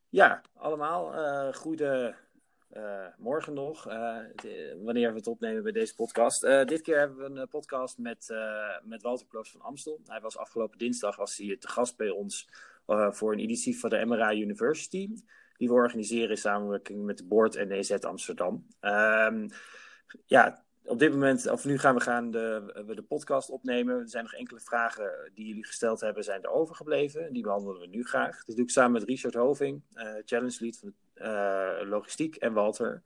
Ja, allemaal. Goede morgen nog, wanneer we het opnemen bij deze podcast. Dit keer hebben we een podcast met Walter Ploos van Amstel. Hij was afgelopen dinsdag te gast bij ons voor een editie van de MRA University. Die we organiseren in samenwerking met de Board en de EZ Amsterdam. Ja, op dit moment, of nu gaan we de podcast opnemen. Er zijn nog enkele vragen die jullie gesteld hebben, zijn er overgebleven. Die behandelen we nu graag. Dat doe ik samen met Richard Hoving, Challenge Lead van de Logistiek, en Walter.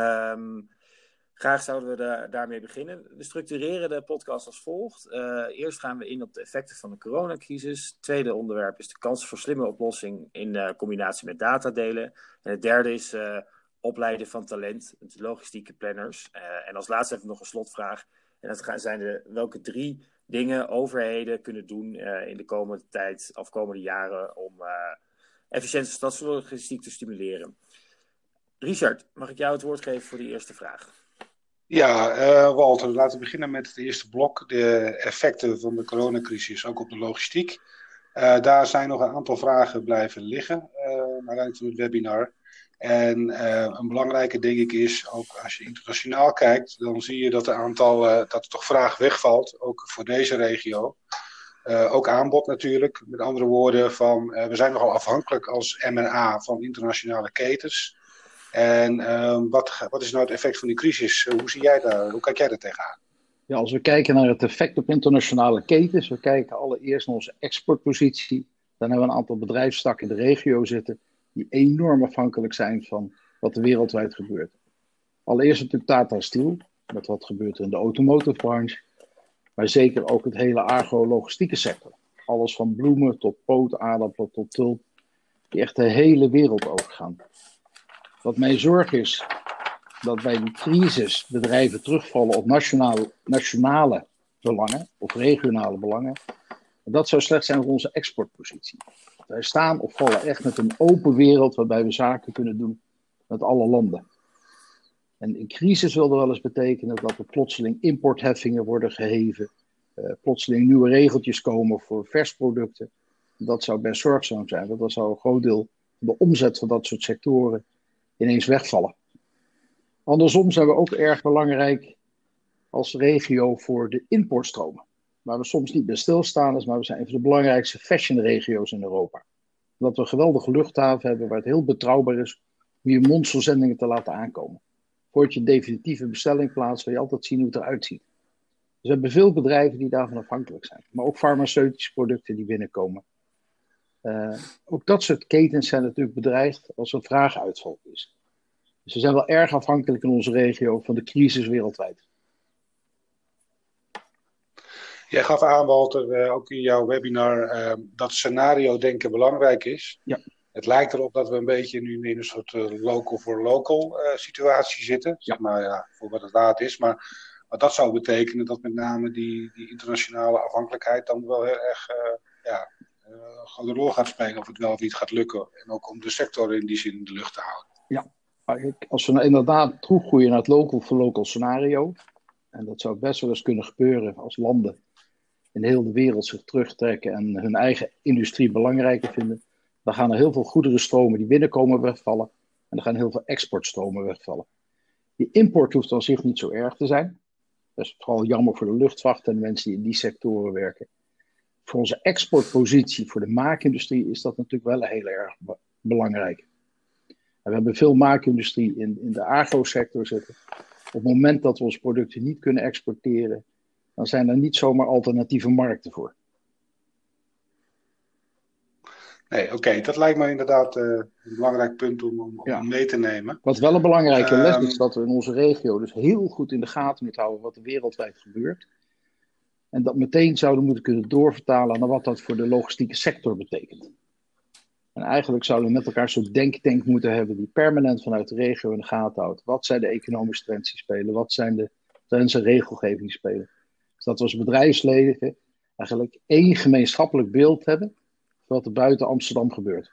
Graag zouden we daarmee beginnen. We structureren de podcast als volgt. Eerst gaan we in op de effecten van de coronacrisis. Het tweede onderwerp is de kansen voor slimme oplossing in combinatie met datadelen. En het derde is opleiden van talent, de logistieke planners. En als laatste hebben we nog een slotvraag. En dat zijn welke 3 dingen overheden kunnen doen in de komende tijd of komende jaren om efficiënte stadslogistiek te stimuleren. Richard, mag ik jou het woord geven voor die eerste vraag? Ja, Walter, laten we beginnen met het eerste blok. De effecten van de coronacrisis, ook op de logistiek. Daar zijn nog een aantal vragen blijven liggen naar aanleiding van het webinar. En een belangrijke, denk ik, is, ook als je internationaal kijkt, dan zie je dat dat er toch vraag wegvalt, ook voor deze regio. Ook aanbod natuurlijk, met andere woorden, we zijn nogal afhankelijk als MNA van internationale ketens. En wat is nou het effect van die crisis? Hoe kijk jij daar tegenaan? Ja, als we kijken naar het effect op internationale ketens, we kijken allereerst naar onze exportpositie. Dan hebben we een aantal bedrijfstakken in de regio zitten die enorm afhankelijk zijn van wat er wereldwijd gebeurt. Allereerst natuurlijk Tata Steel, met wat gebeurt er in de automotive branche, maar zeker ook het hele agro-logistieke sector. Alles van bloemen tot poot, aardappelen tot tulp, die echt de hele wereld overgaan. Wat mijn zorg is, dat bij een crisis bedrijven terugvallen op nationale belangen of regionale belangen. Dat zou slecht zijn voor onze exportpositie. Wij staan of vallen echt met een open wereld waarbij we zaken kunnen doen met alle landen. En in crisis wil dat wel eens betekenen dat er plotseling importheffingen worden geheven. Plotseling nieuwe regeltjes komen voor versproducten. Dat zou best zorgzaam zijn, want dat zou een groot deel van de omzet van dat soort sectoren ineens wegvallen. Andersom zijn we ook erg belangrijk als regio voor de importstromen. Waar we soms niet bij stilstaan is, maar we zijn een van de belangrijkste fashionregio's in Europa. Omdat we een geweldige luchthaven hebben waar het heel betrouwbaar is om je monsterzendingen te laten aankomen. Voordat je een definitieve bestelling plaatst, wil je altijd zien hoe het eruit ziet. Dus we hebben veel bedrijven die daarvan afhankelijk zijn. Maar ook farmaceutische producten die binnenkomen. Ook dat soort ketens zijn natuurlijk bedreigd als er vraaguitval is. Dus we zijn wel erg afhankelijk in onze regio van de crisis wereldwijd. Jij gaf aan, Walter, ook in jouw webinar, dat scenario-denken belangrijk is. Ja. Het lijkt erop dat we een beetje nu in een soort local-for-local situatie zitten. Zeg maar, ja, voor wat het waard is. Maar dat zou betekenen dat met name die internationale afhankelijkheid dan wel heel erg de rol gaat spelen of het wel of niet gaat lukken. En ook om de sector in die zin in de lucht te houden. Ja, als we nou inderdaad teruggroeien naar het local-for-local scenario, en dat zou best wel eens kunnen gebeuren als landen in heel de wereld zich terugtrekken en hun eigen industrie belangrijker vinden, dan gaan er heel veel goederenstromen die binnenkomen wegvallen en er gaan heel veel exportstromen wegvallen. Die import hoeft aan zich niet zo erg te zijn. Dat is vooral jammer voor de luchtvaart en de mensen die in die sectoren werken. Voor onze exportpositie, voor de maakindustrie, is dat natuurlijk wel heel erg belangrijk. En we hebben veel maakindustrie in de agrosector zitten. Op het moment dat we onze producten niet kunnen exporteren, dan zijn er niet zomaar alternatieve markten voor. Nee, oké, dat lijkt me inderdaad een belangrijk punt om mee te nemen. Wat wel een belangrijke les is, dat we in onze regio dus heel goed in de gaten moeten houden wat er wereldwijd gebeurt. En dat meteen zouden moeten kunnen doorvertalen naar wat dat voor de logistieke sector betekent. En eigenlijk zouden we met elkaar zo'n denktank moeten hebben die permanent vanuit de regio in de gaten houdt. Wat zijn de economische trends die spelen? Wat zijn de trends en regelgeving die spelen? Zodat we als bedrijfsleden eigenlijk één gemeenschappelijk beeld hebben van wat er buiten Amsterdam gebeurt.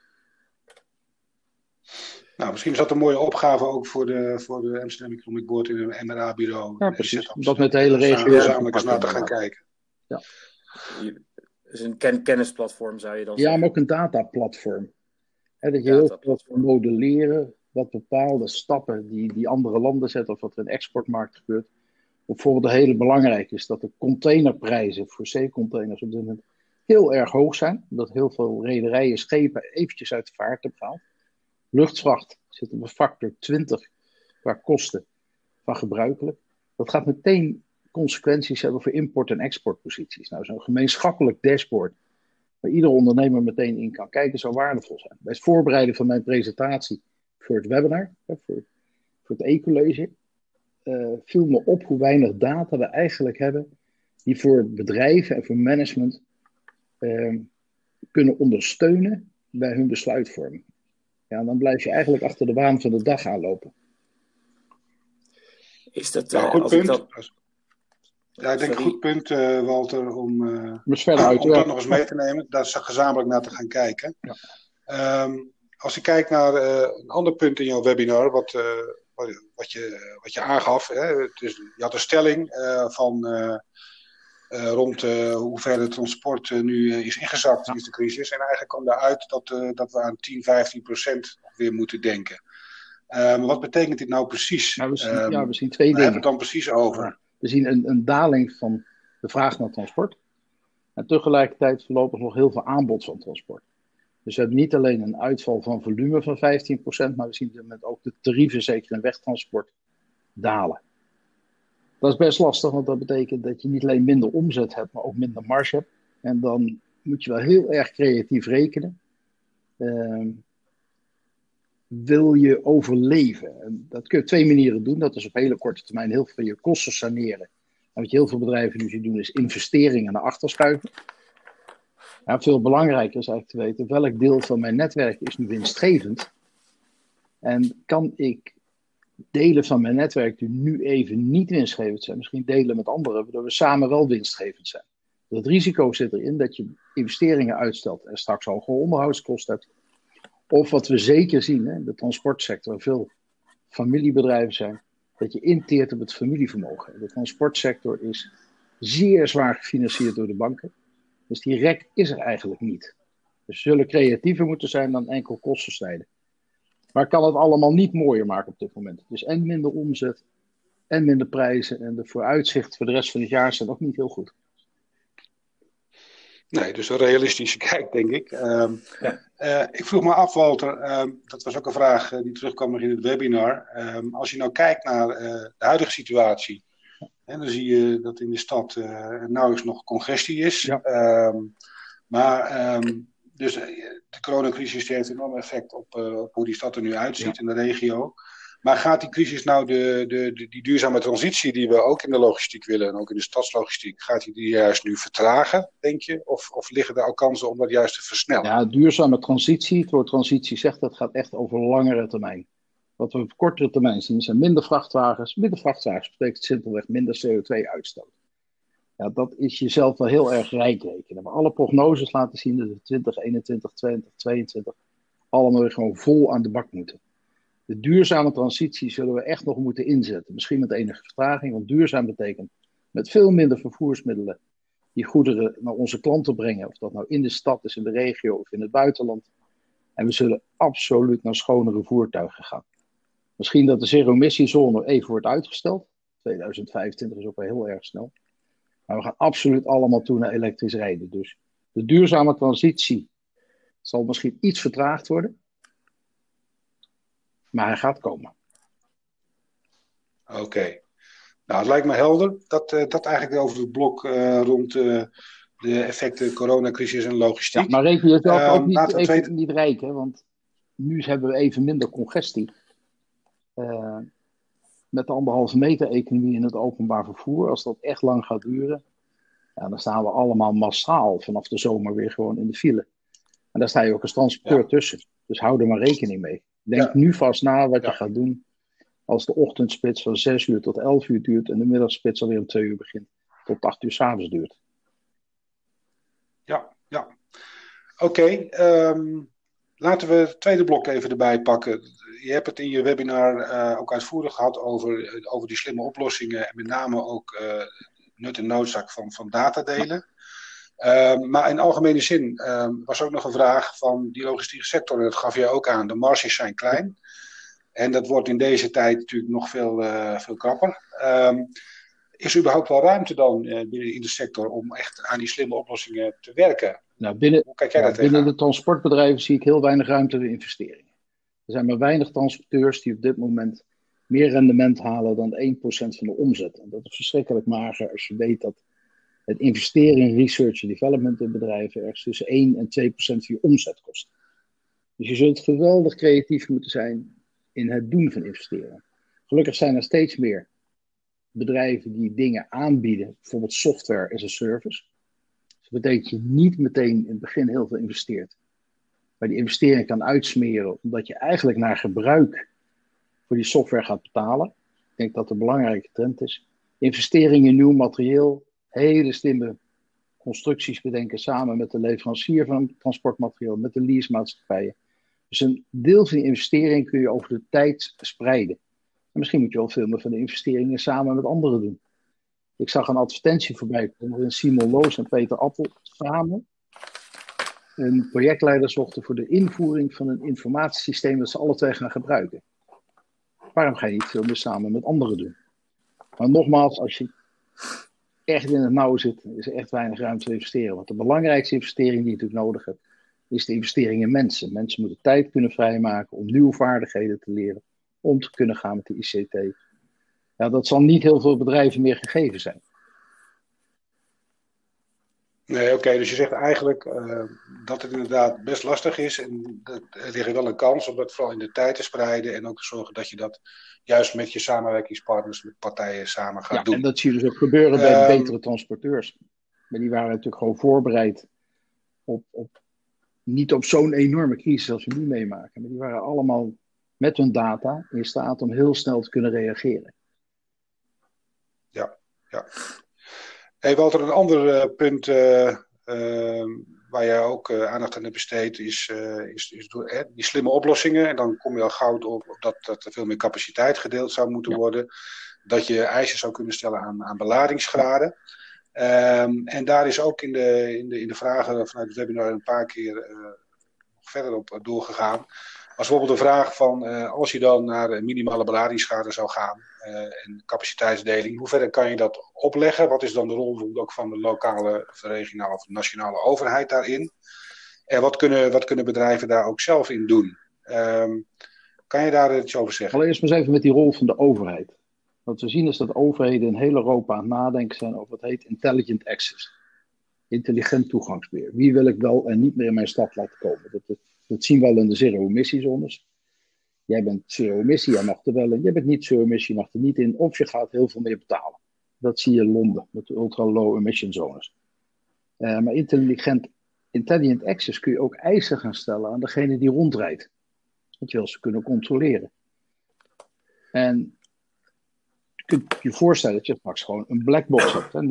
Nou, misschien is dat een mooie opgave ook voor de Amsterdam Economic Board in een MRA-bureau. Ja, precies. Om dat met de hele regio gezamenlijk eens naar te gaan kijken. Ja. Dus een kennisplatform zou je dan zeggen? Ja, maar ook een dataplatform. Hè, dat je heel veel kan modelleren wat bepaalde stappen die andere landen zetten of wat er in de exportmarkt gebeurt. Bijvoorbeeld een hele belangrijk is dat de containerprijzen voor zeecontainers op dit moment heel erg hoog zijn. Omdat heel veel rederijen schepen eventjes uit de vaart hebben gehaald. Luchtvracht zit op een factor 20 qua kosten van gebruikelijk. Dat gaat meteen consequenties hebben voor import- en exportposities. Nou, zo'n gemeenschappelijk dashboard waar ieder ondernemer meteen in kan kijken zou waardevol zijn. Bij het voorbereiden van mijn presentatie voor het webinar, voor het e-college, viel me op hoe weinig data we eigenlijk hebben die voor bedrijven en voor management kunnen ondersteunen bij hun besluitvorming. Ja, dan blijf je eigenlijk achter de waan van de dag aanlopen. Is dat goed punt? Ja, ik denk een goed punt, Walter, om dat nog eens mee te nemen. Daar gezamenlijk naar te gaan kijken. Ja. Als ik kijk naar een ander punt in jouw webinar, wat je aangaf. Hè, je had een stelling rond hoe ver het transport nu is ingezakt in de crisis. En eigenlijk kwam daaruit dat we aan 10-15% weer moeten denken. Wat betekent dit nou precies? Nou, we zien twee dingen. Waar hebben we het dan precies over? Ja, we zien een daling van de vraag naar transport. En tegelijkertijd voorlopig nog heel veel aanbod van transport. Dus we hebben niet alleen een uitval van volume van 15%, maar we zien met ook de tarieven, zeker in wegtransport, dalen. Dat is best lastig, want dat betekent dat je niet alleen minder omzet hebt, maar ook minder marge hebt. En dan moet je wel heel erg creatief rekenen. Wil je overleven? En dat kun je op twee manieren doen. Dat is op hele korte termijn heel veel van je kosten saneren. En wat je heel veel bedrijven nu zien doen, is investeringen naar achter schuiven. Ja, veel belangrijker is eigenlijk te weten welk deel van mijn netwerk is nu winstgevend. En kan ik delen van mijn netwerk die nu even niet winstgevend zijn, misschien delen met anderen, waardoor we samen wel winstgevend zijn. Het risico zit erin dat je investeringen uitstelt en straks hoge onderhoudskosten hebt. Of wat we zeker zien, in de transportsector, waar veel familiebedrijven zijn, dat je inteert op het familievermogen. De transportsector is zeer zwaar gefinancierd door de banken. Dus die rek is er eigenlijk niet. Dus we zullen creatiever moeten zijn dan enkel kosten snijden. Maar ik kan het allemaal niet mooier maken op dit moment. Dus en minder omzet, en minder prijzen. En de vooruitzichten voor de rest van het jaar zijn ook niet heel goed. Nee, dus een realistische kijk, denk ik. Ik vroeg me af, Walter, dat was ook een vraag die terugkwam nog in het webinar. Als je nou kijkt naar de huidige situatie, dan zie je dat in de stad nauwelijks nog congestie is. Ja. Dus de coronacrisis die heeft een enorm effect op hoe die stad er nu uitziet in de regio. Maar gaat die crisis nou die duurzame transitie die we ook in de logistiek willen en ook in de stadslogistiek, gaat die juist nu vertragen, denk je? Of liggen er ook kansen om dat juist te versnellen? Ja, duurzame transitie, het woord transitie zegt dat gaat echt over langere termijn. Wat we op kortere termijn zien zijn minder vrachtwagens. Minder vrachtwagens betekent simpelweg minder CO2-uitstoot. Ja, dat is jezelf wel heel erg rijk rekenen. Maar alle prognoses laten zien dat we 2021, 2022 allemaal weer gewoon vol aan de bak moeten. De duurzame transitie zullen we echt nog moeten inzetten. Misschien met enige vertraging, want duurzaam betekent met veel minder vervoersmiddelen die goederen naar onze klanten brengen. Of dat nou in de stad is, in de regio of in het buitenland. En we zullen absoluut naar schonere voertuigen gaan. Misschien dat de zero-emissiezone even wordt uitgesteld. 2025 is ook wel heel erg snel. Maar we gaan absoluut allemaal toe naar elektrisch rijden. Dus de duurzame transitie zal misschien iets vertraagd worden. Maar hij gaat komen. Oké. Nou, het lijkt me helder dat eigenlijk over het blok rond de effecten coronacrisis en logistiek. Ja, maar reken je zelf ook niet rijk, hè? Want nu hebben we even minder congestie. Met de 1,5 meter economie in het openbaar vervoer. Als dat echt lang gaat duren, ja, dan staan we allemaal massaal vanaf de zomer weer gewoon in de file. En daar sta je ook als transporteur tussen. Dus hou er maar rekening mee. Denk nu vast na wat je gaat doen als de ochtendspits van 6 uur tot 11 uur duurt en de middagspits alweer om 2 uur begint tot 8 uur 's avonds duurt. Ja. Oké, laten we het tweede blok even erbij pakken. Je hebt het in je webinar ook uitvoerig gehad over die slimme oplossingen en met name ook nut en noodzaak van datadelen. Maar in algemene zin was ook nog een vraag van die logistieke sector, en dat gaf jij ook aan, de marges zijn klein. En dat wordt in deze tijd natuurlijk nog veel krapper. Is er überhaupt wel ruimte dan binnen in de sector om echt aan die slimme oplossingen te werken? Nou, Hoe kijk jij daar binnen tegenaan? de transportbedrijven zie ik heel weinig ruimte voor investeringen. Er zijn maar weinig transporteurs die op dit moment meer rendement halen dan 1% van de omzet. En dat is verschrikkelijk mager als je weet dat het investeren in research en development in bedrijven ergens tussen 1 en 2% van je omzet kost. Dus je zult geweldig creatief moeten zijn in het doen van investeren. Gelukkig zijn er steeds meer bedrijven die dingen aanbieden, bijvoorbeeld software as a service. Dus dat betekent dat je niet meteen in het begin heel veel investeert. Maar die investering kan uitsmeren, omdat je eigenlijk naar gebruik voor die software gaat betalen. Ik denk dat dat een belangrijke trend is. Investering in nieuw materieel, hele slimme constructies bedenken samen met de leverancier van het transportmateriaal, met de leasemaatschappijen. Dus een deel van die investering kun je over de tijd spreiden. En misschien moet je wel veel meer van de investeringen samen met anderen doen. Ik zag een advertentie voorbij komen waarin Simon Loos en Peter Appel samen een projectleider zochten voor de invoering van een informatiesysteem dat ze alle twee gaan gebruiken. Waarom ga je niet veel meer samen met anderen doen? Maar nogmaals, als je echt in het nauw zit, is er echt weinig ruimte te investeren. Want de belangrijkste investering die je natuurlijk nodig hebt, is de investering in mensen. Mensen moeten tijd kunnen vrijmaken om nieuwe vaardigheden te leren, om te kunnen gaan met de ICT. Ja, dat zal niet heel veel bedrijven meer gegeven zijn. Nee, oké, dus je zegt eigenlijk dat het inderdaad best lastig is. En er ligt wel een kans om dat vooral in de tijd te spreiden. En ook te zorgen dat je dat juist met je samenwerkingspartners, met partijen samen gaat doen. En dat zie je dus ook gebeuren bij de betere transporteurs. Maar die waren natuurlijk gewoon voorbereid niet op zo'n enorme crisis als we nu meemaken. Maar die waren allemaal met hun data in staat om heel snel te kunnen reageren. Ja. Hey Walter, een ander punt waar jij ook aandacht aan hebt besteed is door die slimme oplossingen. En dan kom je al gauw op dat er veel meer capaciteit gedeeld zou moeten worden. Dat je eisen zou kunnen stellen aan beladingsgraden. En daar is ook in de vragen vanuit het webinar een paar keer nog verder op doorgegaan. Als bijvoorbeeld de vraag van als je dan naar minimale beladingsgraden zou gaan en capaciteitsdeling, hoe ver kan je dat opleggen? Wat is dan de rol ook van de lokale, regionale of nationale overheid daarin? En wat kunnen bedrijven daar ook zelf in doen? Kan je daar iets over zeggen? Allereerst maar eens even met die rol van de overheid. Wat we zien is dat overheden in heel Europa aan het nadenken zijn over wat heet intelligent access. Intelligent toegangsbeheer. Wie wil ik wel en niet meer in mijn stad laten komen? Dat zien we al in de zero-emissiezones. Jij bent zero-emissie, jij mag er wel in. Jij bent niet zero-emissie, je mag er niet in. Of je gaat heel veel meer betalen. Dat zie je in Londen met de ultra-low-emission zones. Maar intelligent access kun je ook eisen gaan stellen aan degene die rondrijdt. Dat je wel ze kunnen controleren. En je kunt je voorstellen dat je straks gewoon een blackbox hebt. Hè?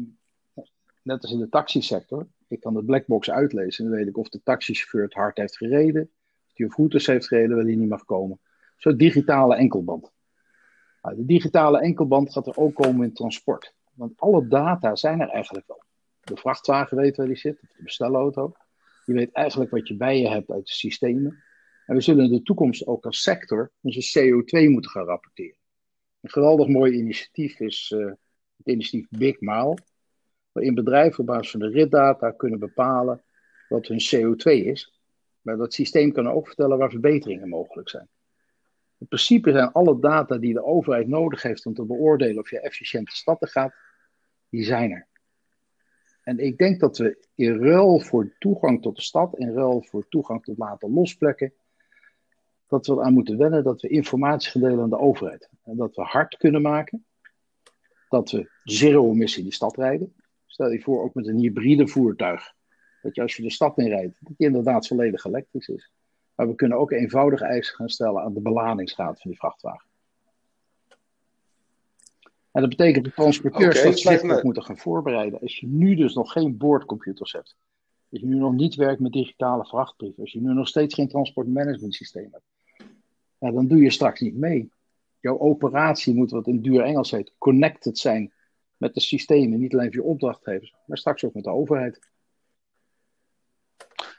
Net als in de taxisector. Ik kan de blackbox uitlezen en dan weet ik of de taxichauffeur het hard heeft gereden. Of hij op routes heeft gereden waar hij niet mag komen. Zo'n digitale enkelband. Nou, de digitale enkelband gaat er ook komen in transport. Want alle data zijn er eigenlijk wel. De vrachtwagen weet waar die zit, of de bestelauto. Je weet eigenlijk wat je bij je hebt uit de systemen. En we zullen in de toekomst ook als sector onze CO2 moeten gaan rapporteren. Een geweldig mooi initiatief is het initiatief Big Mile. Waarin bedrijven op basis van de ritdata kunnen bepalen wat hun CO2 is. Maar dat systeem kan ook vertellen waar verbeteringen mogelijk zijn. In principe zijn alle data die de overheid nodig heeft om te beoordelen of je efficiënt de stad in gaat, die zijn er. En ik denk dat we in ruil voor toegang tot de stad, in ruil voor toegang tot later losplekken, dat we eraan moeten wennen dat we informatie gaan delen aan de overheid. En dat we hard kunnen maken, dat we zero-emissie in de stad rijden. Stel je voor, ook met een hybride voertuig, dat je als je de stad in rijdt, dat die inderdaad volledig elektrisch is. Maar we kunnen ook eenvoudig eisen gaan stellen aan de beladingsgraad van die vrachtwagen. En dat betekent dat transporteurs dat zich ook moeten gaan voorbereiden. Als je nu dus nog geen boordcomputers hebt, als je nu nog niet werkt met digitale vrachtbrieven, als je nu nog steeds geen transportmanagement systeem hebt, ja, dan doe je straks niet mee. Jouw operatie moet, wat in duur Engels heet, connected zijn met de systemen. Niet alleen voor je opdrachtgevers, maar straks ook met de overheid.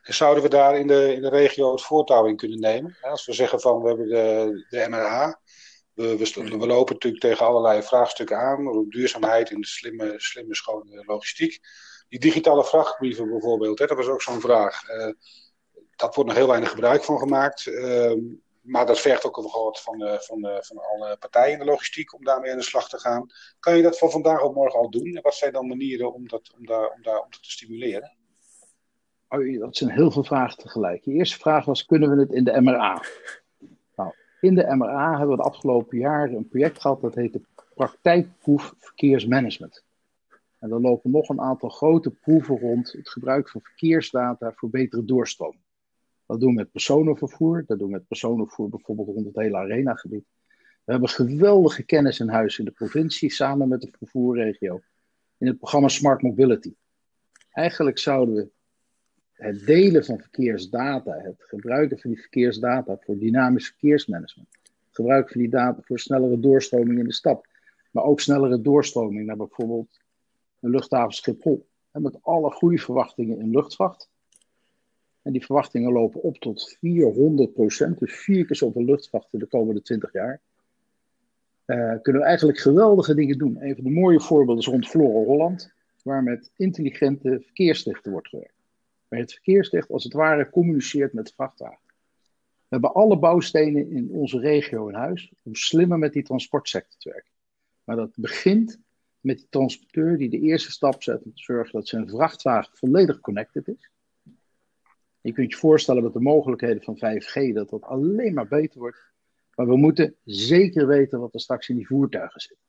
En zouden we daar in de regio het voortouw in kunnen nemen? Als we zeggen van we hebben de MRA. We lopen natuurlijk tegen allerlei vraagstukken aan. Rond duurzaamheid en de slimme schone logistiek. Die digitale vrachtbrieven bijvoorbeeld, dat was ook zo'n vraag. Dat wordt nog heel weinig gebruik van gemaakt. Maar dat vergt ook nog wat van alle partijen in de logistiek om daarmee aan de slag te gaan. Kan je dat van vandaag op morgen al doen? En wat zijn dan manieren om dat te stimuleren? Oh, dat zijn heel veel vragen tegelijk. Je eerste vraag was, kunnen we het in de MRA? Nou, in de MRA hebben we het afgelopen jaar een project gehad dat heet de praktijkproef verkeersmanagement. En er lopen nog een aantal grote proeven rond het gebruik van verkeersdata voor betere doorstroming. Dat doen we met personenvervoer. Dat doen we met personenvervoer bijvoorbeeld rond het hele arenagebied. We hebben geweldige kennis in huis in de provincie samen met de vervoerregio. In het programma Smart Mobility. Eigenlijk zouden we het delen van verkeersdata, het gebruiken van die verkeersdata voor dynamisch verkeersmanagement. Het gebruik van die data voor snellere doorstroming in de stad. Maar ook snellere doorstroming naar bijvoorbeeld een luchthaven Schiphol. En met alle goede verwachtingen in luchtvaart. En die verwachtingen lopen op tot 400%. Dus 4 keer zoveel luchtvaart in de komende 20 jaar. Kunnen we eigenlijk geweldige dingen doen. Een van de mooie voorbeelden is rond Flora Holland. Waar met intelligente verkeerslichten wordt gewerkt. Waar het verkeerslicht als het ware communiceert met de vrachtwagen. We hebben alle bouwstenen in onze regio in huis. Om slimmer met die transportsector te werken. Maar dat begint met die transporteur die de eerste stap zet om te zorgen dat zijn vrachtwagen volledig connected is. Je kunt je voorstellen met de mogelijkheden van 5G dat dat alleen maar beter wordt. Maar we moeten zeker weten wat er straks in die voertuigen zit.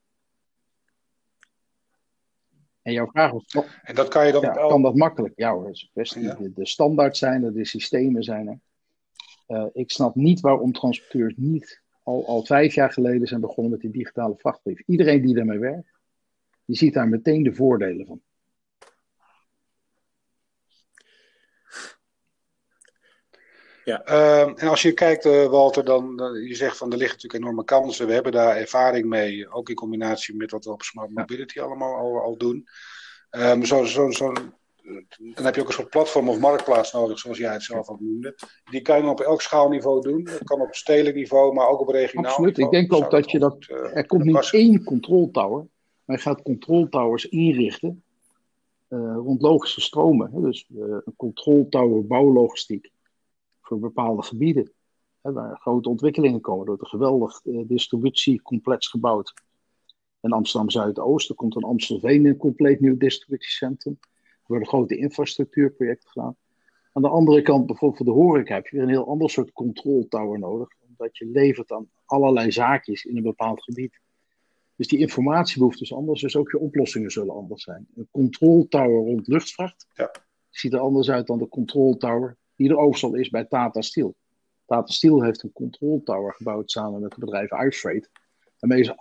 En jouw vraag was, en dat kan je dan kan dat makkelijk? Ja hoor, dat is een kwestie. Ja. De standaards zijn er, de systemen zijn er. Ik snap niet waarom transporteurs niet al 5 jaar geleden zijn begonnen met die digitale vrachtbrief. Iedereen die daarmee werkt, die ziet daar meteen de voordelen van. Ja. En als je kijkt, Walter, dan je zegt van er liggen natuurlijk enorme kansen. We hebben daar ervaring mee, ook in combinatie met wat we op Smart Mobility allemaal al doen. Dan heb je ook een soort platform of marktplaats nodig, zoals jij het zelf ook noemde. Die kan je op elk schaalniveau doen. Dat kan op stedelijk niveau, maar ook op regionaal Absoluut. niveau. Ik denk ook dat je dat... Er komt niet één control tower, maar je gaat control towers inrichten rond logische stromen. Hè? Dus een control tower bouwlogistiek voor bepaalde gebieden. Hè, waar grote ontwikkelingen komen. Er wordt een geweldig distributiecomplex gebouwd. In Amsterdam Zuidoost. Er komt in Amstelveen een compleet nieuw distributiecentrum. Er worden grote infrastructuurprojecten gedaan. Aan de andere kant, bijvoorbeeld voor de horeca, heb je weer een heel ander soort control tower nodig. Omdat je levert aan allerlei zaakjes in een bepaald gebied. Dus die informatiebehoefte is anders. Dus ook je oplossingen zullen anders zijn. Een control tower rond luchtvaart ziet er anders uit dan de control tower die er overal is bij Tata Steel. Tata Steel heeft een control tower gebouwd samen met het bedrijf iFreight. Waarmee ze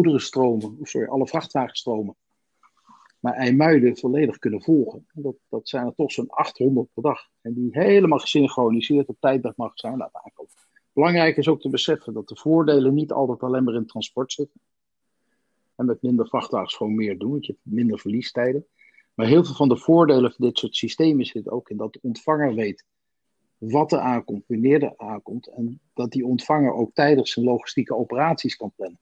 alle vrachtwagenstromen naar IJmuiden volledig kunnen volgen. Dat zijn er toch zo'n 800 per dag. En die helemaal gesynchroniseerd op tijd dat mag zijn laten aankomen. Belangrijk is ook te beseffen dat de voordelen niet altijd alleen maar in transport zitten. En met minder vrachtwagens gewoon meer doen, want je hebt minder verliestijden. Maar heel veel van de voordelen van dit soort systemen zitten ook in dat de ontvanger weet wat er aankomt, wanneer er aankomt. En dat die ontvanger ook tijdens zijn logistieke operaties kan plannen.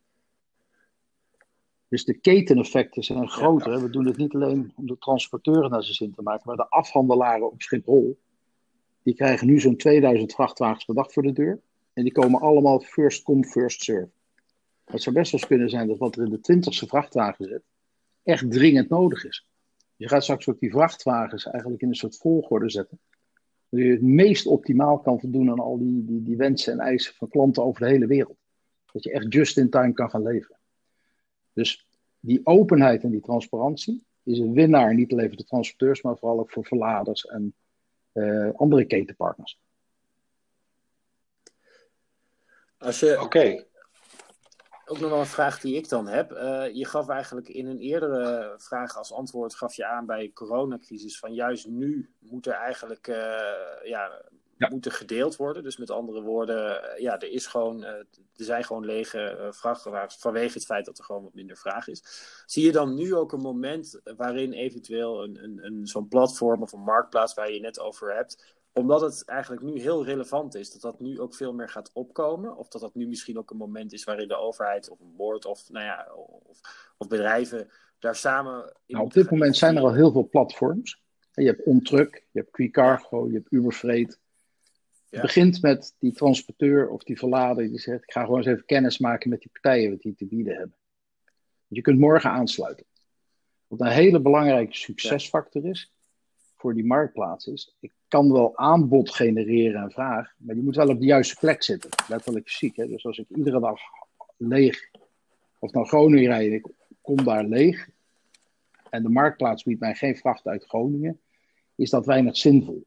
Dus de keteneffecten zijn groter. Ja. We doen het niet alleen om de transporteuren naar zijn zin te maken, maar de afhandelaren op Schiphol, die krijgen nu zo'n 2000 vrachtwagens per dag voor de deur. En die komen allemaal first come, first serve. Het zou best wel eens kunnen zijn dat wat er in de 20ste vrachtwagen zit, echt dringend nodig is. Je gaat straks ook die vrachtwagens eigenlijk in een soort volgorde zetten. Dat je het meest optimaal kan voldoen aan al die wensen en eisen van klanten over de hele wereld. Dat je echt just in time kan gaan leveren. Dus die openheid en die transparantie is een winnaar, niet alleen voor de transporteurs, maar vooral ook voor verladers en andere ketenpartners. Oké. Ook nog wel een vraag die ik dan heb. Je gaf eigenlijk in een eerdere vraag als antwoord gaf je aan bij de coronacrisis van juist nu moet er eigenlijk moeten gedeeld worden. Dus met andere woorden, er zijn gewoon lege vrachtwagens vanwege het feit dat er gewoon wat minder vraag is. Zie je dan nu ook een moment waarin eventueel zo'n platform of een marktplaats waar je net over hebt omdat het eigenlijk nu heel relevant is, dat nu ook veel meer gaat opkomen. Of dat nu misschien ook een moment is waarin de overheid of een board of bedrijven daar samen in op dit moment zijn er al heel veel platforms. Je hebt OnTruck, je hebt QuickCargo, je hebt Uberfreight. Het begint met die transporteur of die verlader die zegt, ik ga gewoon eens even kennis maken met die partijen wat die te bieden hebben. Je kunt morgen aansluiten. Wat een hele belangrijke succesfactor is voor die marktplaats is, ik kan wel aanbod genereren en vraag, maar die moet wel op de juiste plek zitten. Letterlijk fysiek. Hè? Dus als ik iedere dag leeg, of naar Groningen rijd en ik kom daar leeg, en de marktplaats biedt mij geen vracht uit Groningen, is dat weinig zinvol.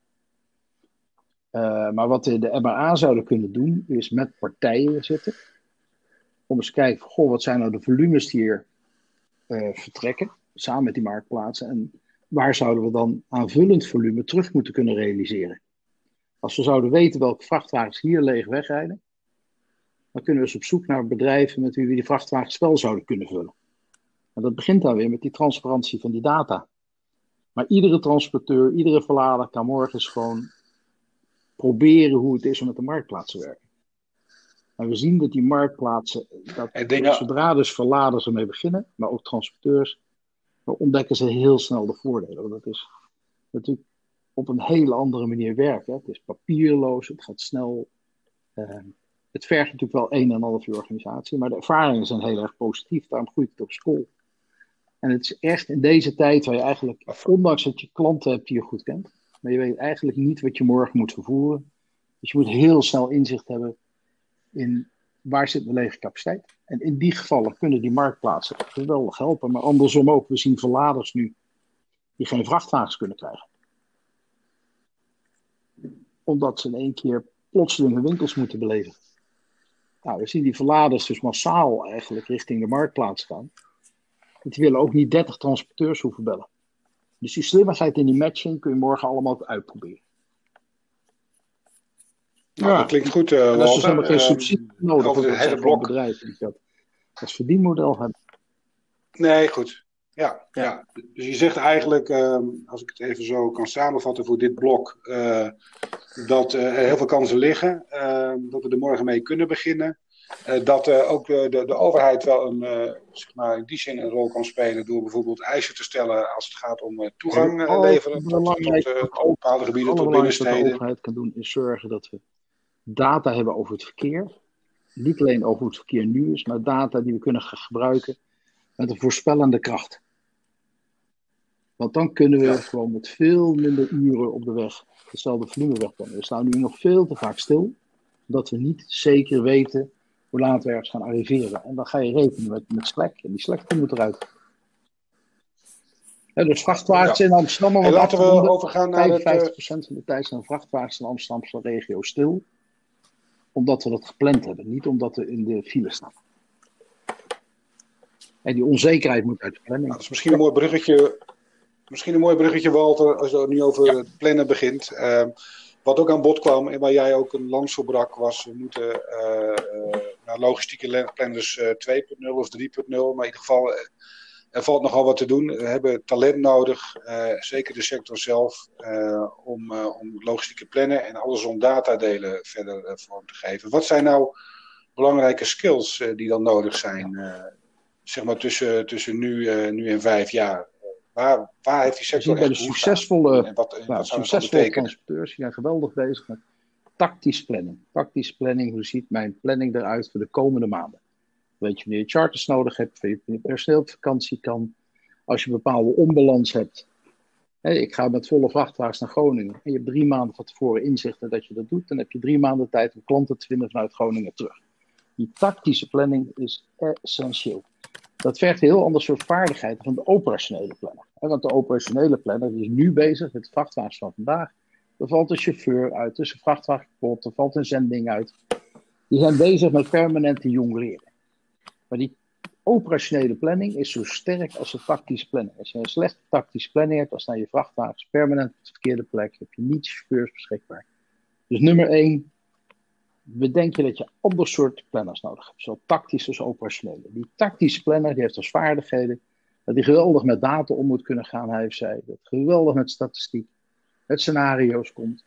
Maar wat de MRA zouden kunnen doen, is met partijen zitten, om eens te kijken, goh, wat zijn nou de volumes die hier vertrekken, samen met die marktplaatsen, en waar zouden we dan aanvullend volume terug moeten kunnen realiseren? Als we zouden weten welke vrachtwagens hier leeg wegrijden, dan kunnen we eens op zoek naar bedrijven met wie we die vrachtwagens wel zouden kunnen vullen. En dat begint dan weer met die transparantie van die data. Maar iedere transporteur, iedere verlader kan morgen eens gewoon proberen hoe het is om met de marktplaats te werken. En we zien dat die marktplaatsen, zodra dus verladers ermee beginnen, maar ook transporteurs, dan ontdekken ze heel snel de voordelen. Want dat is natuurlijk op een hele andere manier werken. Het is papierloos, het gaat snel. Het vergt natuurlijk wel 1,5 uur organisatie, maar de ervaringen zijn heel erg positief. Daarom groeit het op school. En het is echt in deze tijd waar je eigenlijk, ondanks dat je klanten hebt die je goed kent, maar je weet eigenlijk niet wat je morgen moet vervoeren. Dus je moet heel snel inzicht hebben in waar zit de lege capaciteit. En in die gevallen kunnen die marktplaatsen geweldig helpen. Maar andersom ook, we zien verladers nu die geen vrachtwagens kunnen krijgen. Omdat ze in één keer plotseling hun winkels moeten beleven. Nou, we zien die verladers dus massaal eigenlijk richting de marktplaats gaan. En die willen ook niet 30 transporteurs hoeven bellen. Dus die slimmigheid in die matching kun je morgen allemaal uitproberen. Nou, dat klinkt goed, Walter. Dat is dus helemaal geen subsidie nodig over het hele blok. Bedrijven die dat als verdienmodel hebben. Nee, goed. Ja. Dus je zegt eigenlijk, als ik het even zo kan samenvatten voor dit blok, dat er heel veel kansen liggen, dat we er morgen mee kunnen beginnen. Dat ook de overheid wel zeg maar in die zin een rol kan spelen door bijvoorbeeld eisen te stellen als het gaat om toegang leveren tot bepaalde gebieden, tot binnensteden. Wat de overheid kan doen is zorgen dat we data hebben over het verkeer. Niet alleen over hoe het verkeer nu is, maar data die we kunnen gaan gebruiken met een voorspellende kracht. Want dan kunnen we gewoon met veel minder uren op de weg hetzelfde volume wegkomen. We staan nu nog veel te vaak stil, omdat we niet zeker weten hoe laat we ergens gaan arriveren. En dan ga je rekenen met Slack. En die Slack moet eruit. Dus vrachtwagens in Amsterdam. En laten we overgaan naar 55% van de tijd zijn vrachtwagens in de Amsterdamse regio stil. Omdat we dat gepland hebben. Niet omdat we in de file staan. En die onzekerheid moet uit de planning. Nou, dat is misschien een mooi bruggetje, Walter, als je het nu over het plannen begint. Wat ook aan bod kwam en waar jij ook een lans voor brak, was we moeten naar logistieke planners 2.0 of 3.0. Maar in ieder geval, er valt nogal wat te doen. We hebben talent nodig, zeker de sector zelf, om logistieke plannen en alles om datadelen verder vorm te geven. Wat zijn nou belangrijke skills die dan nodig zijn, zeg maar tussen nu en 5 jaar? Waar heeft die sector echt behoefte aan? Wat zou dat betekenen? Transporteurs die zijn geweldig bezig met tactische planning. Tactische planning, hoe ziet mijn planning eruit voor de komende maanden? Weet je wanneer je charters nodig hebt, wanneer je personeel op vakantie kan. Als je een bepaalde onbalans hebt. Ik ga met volle vrachtwagens naar Groningen. En je hebt 3 maanden van tevoren inzichten dat je dat doet. Dan heb je 3 maanden tijd om klanten te vinden vanuit Groningen terug. Die tactische planning is essentieel. Dat vergt een heel ander soort vaardigheden van de operationele planner. Want de operationele planner die is nu bezig met de vrachtwagens van vandaag. Er valt een chauffeur uit, dus een vrachtwagen kapot, er valt een zending uit. Die zijn bezig met permanent te jongleren. Maar die operationele planning is zo sterk als de tactische planning. Als je een slechte tactische planning hebt, dan staan je vrachtwagens permanent op de verkeerde plek. Heb je niet chauffeurs beschikbaar. Dus nummer 1, bedenk je dat je ander soort planners nodig hebt. Zowel tactisch als operationele. Die tactische planner die heeft als vaardigheden dat hij geweldig met data om moet kunnen gaan, hij of zij. Dat geweldig met statistiek, met scenario's komt.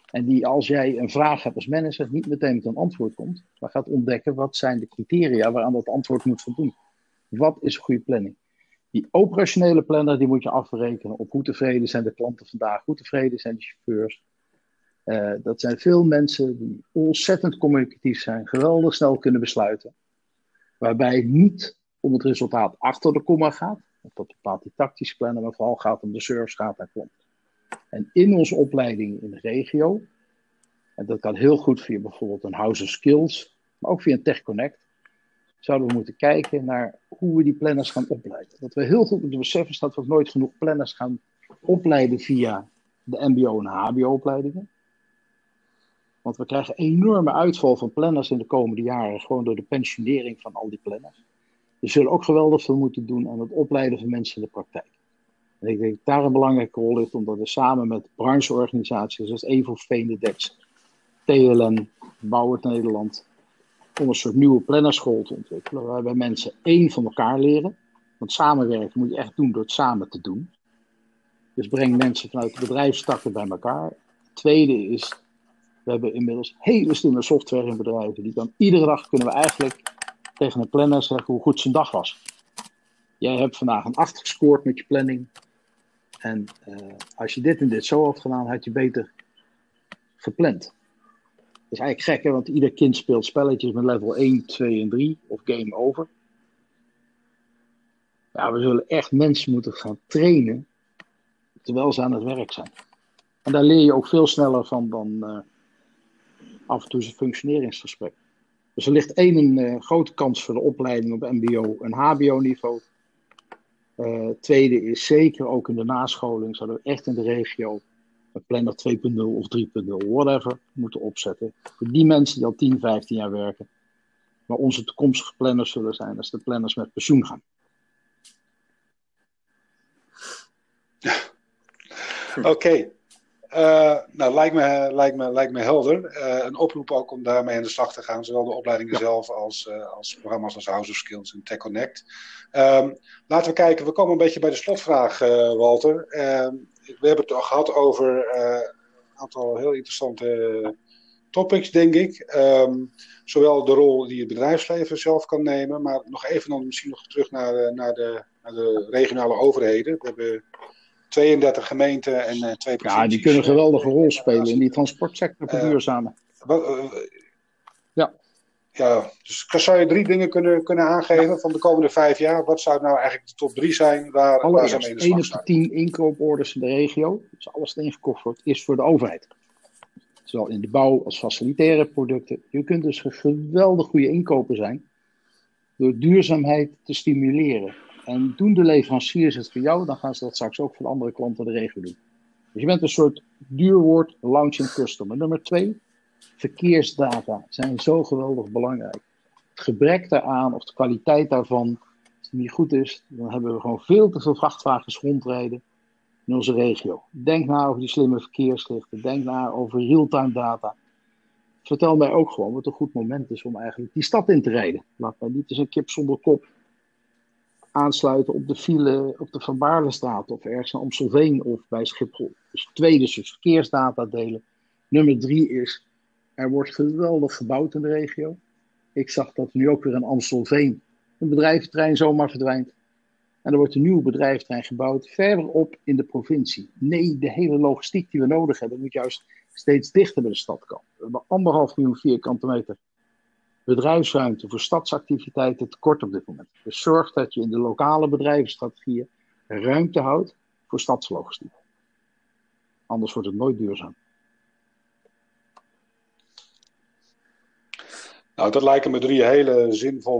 En die, als jij een vraag hebt als manager, niet meteen met een antwoord komt, maar gaat ontdekken wat zijn de criteria waaraan dat antwoord moet voldoen. Wat is een goede planning? Die operationele planner, die moet je afrekenen op hoe tevreden zijn de klanten vandaag, hoe tevreden zijn de chauffeurs. Dat zijn veel mensen die ontzettend communicatief zijn, geweldig snel kunnen besluiten. Waarbij het niet om het resultaat achter de komma gaat, of dat bepaalt die tactische planner, maar vooral gaat om de service gaat naar klant. En in onze opleiding in de regio, en dat kan heel goed via bijvoorbeeld een House of Skills, maar ook via een Tech Connect, zouden we moeten kijken naar hoe we die planners gaan opleiden. Dat we heel goed moeten beseffen is dat we nooit genoeg planners gaan opleiden via de mbo- en hbo-opleidingen. Want we krijgen enorme uitval van planners in de komende jaren, gewoon door de pensionering van al die planners. We zullen ook geweldig veel moeten doen aan het opleiden van mensen in de praktijk. En ik denk dat daar een belangrijke rol ligt, omdat we samen met brancheorganisaties zoals Evo, Venedex, TLN, Bouwert Nederland, om een soort nieuwe plannerschool te ontwikkelen, waarbij mensen van elkaar leren. Want samenwerken moet je echt doen door het samen te doen. Dus breng mensen vanuit de bedrijfstakken bij elkaar. Het tweede is, we hebben inmiddels hele slimme software in bedrijven. Die kan iedere dag kunnen we eigenlijk tegen een planner zeggen hoe goed zijn dag was. Jij hebt vandaag een 8 gescoord met je planning. En als je dit en dit zo had gedaan, had je beter gepland. Dat is eigenlijk gek, hè? Want ieder kind speelt spelletjes met level 1, 2 en 3 of game over. Ja, we zullen echt mensen moeten gaan trainen terwijl ze aan het werk zijn. En daar leer je ook veel sneller van dan af en toe een functioneringsgesprek. Dus er ligt een grote kans voor de opleiding op mbo- en hbo-niveau. Tweede is zeker ook in de nascholing zouden we echt in de regio een planner 2.0 of 3.0, whatever, moeten opzetten. Voor die mensen die al 10, 15 jaar werken. Maar onze toekomstige planners zullen zijn als de planners met pensioen gaan. Oké. Nou, lijkt me helder. Een oproep ook om daarmee aan de slag te gaan. Zowel de opleidingen zelf als programma's als House of Skills en Tech Connect. Laten we kijken. We komen een beetje bij de slotvraag, Walter. We hebben het al gehad over een aantal heel interessante topics, denk ik. Zowel de rol die het bedrijfsleven zelf kan nemen. Maar nog even dan misschien nog terug naar de regionale overheden. We hebben 32 gemeenten en 2 provincies. Ja, die kunnen een geweldige rol spelen in die transportsector verduurzamen. Ja, dus zou je 3 dingen kunnen aangeven van de komende 5 jaar? Wat zou nou eigenlijk de top 3 zijn waar ze mee in de slag 1 op de 10 inkooporders in de regio, dus alles dat ingekocht wordt, is voor de overheid. Zowel in de bouw als facilitaire producten. Je kunt dus een geweldig goede inkoper zijn door duurzaamheid te stimuleren. En doen de leveranciers het voor jou, dan gaan ze dat straks ook voor de andere klanten in de regio doen. Dus je bent een soort duurwoord launching customer. Nummer 2, verkeersdata zijn zo geweldig belangrijk. Het gebrek daaraan of de kwaliteit daarvan, als die niet goed is, dan hebben we gewoon veel te veel vrachtwagens rondrijden in onze regio. Denk na over die slimme verkeerslichten, denk na over real-time data. Vertel mij ook gewoon wat een goed moment is om eigenlijk die stad in te rijden. Laat mij niet eens een kip zonder kop aansluiten op de file op de Van Baarlestraat of ergens in Amstelveen of bij Schiphol. Dus 2 dus verkeersdata delen. Nummer 3 is, er wordt geweldig gebouwd in de regio. Ik zag dat nu ook weer in Amstelveen een bedrijventerrein zomaar verdwijnt. En er wordt een nieuw bedrijventerrein gebouwd verderop in de provincie. Nee, de hele logistiek die we nodig hebben moet juist steeds dichter bij de stad komen. We hebben 1,5 miljoen vierkante meter bedrijfsruimte voor stadsactiviteiten tekort op dit moment. Dus zorg dat je in de lokale bedrijvenstrategieën ruimte houdt voor stadslogistiek. Anders wordt het nooit duurzaam. Nou, dat lijken me 3 hele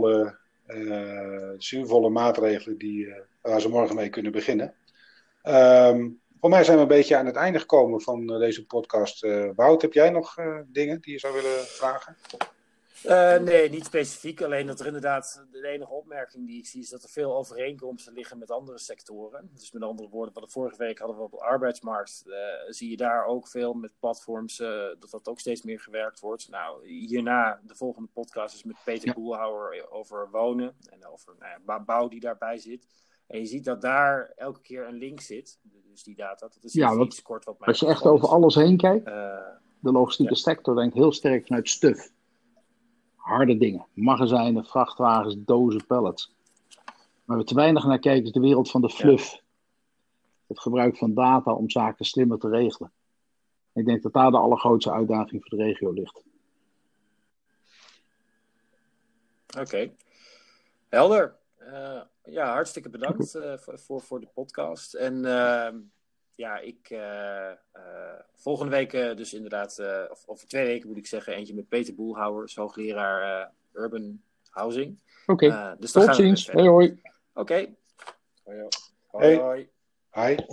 zinvolle maatregelen waar ze morgen mee kunnen beginnen. Voor mij zijn we een beetje aan het einde gekomen van deze podcast. Wout, heb jij nog dingen die je zou willen vragen? Nee, niet specifiek. Alleen dat er inderdaad de enige opmerking die ik zie is dat er veel overeenkomsten liggen met andere sectoren. Dus met andere woorden, wat we vorige week hadden we op de arbeidsmarkt, zie je daar ook veel met platforms, dat ook steeds meer gewerkt wordt. Nou, hierna, de volgende podcast is met Peter Boelhouwer over wonen en over bouw die daarbij zit. En je ziet dat daar elke keer een link zit. Dus die data, dat is iets kort wat mij als je echt over alles heen kijkt, De logistieke sector denkt heel sterk vanuit stuf. Harde dingen. Magazijnen, vrachtwagens, dozen, pallets. Waar we te weinig naar kijken is de wereld van de fluff. Ja. Het gebruik van data om zaken slimmer te regelen. Ik denk dat daar de allergrootste uitdaging voor de regio ligt. Oké. Helder. Hartstikke bedankt voor de podcast. En volgende week dus inderdaad, of over 2 weken moet ik zeggen, eentje met Peter Boelhouwer, hoogleraar Urban Housing. Oké, dus tot ziens. Hoi hoi. Oké. Hoi. Hi.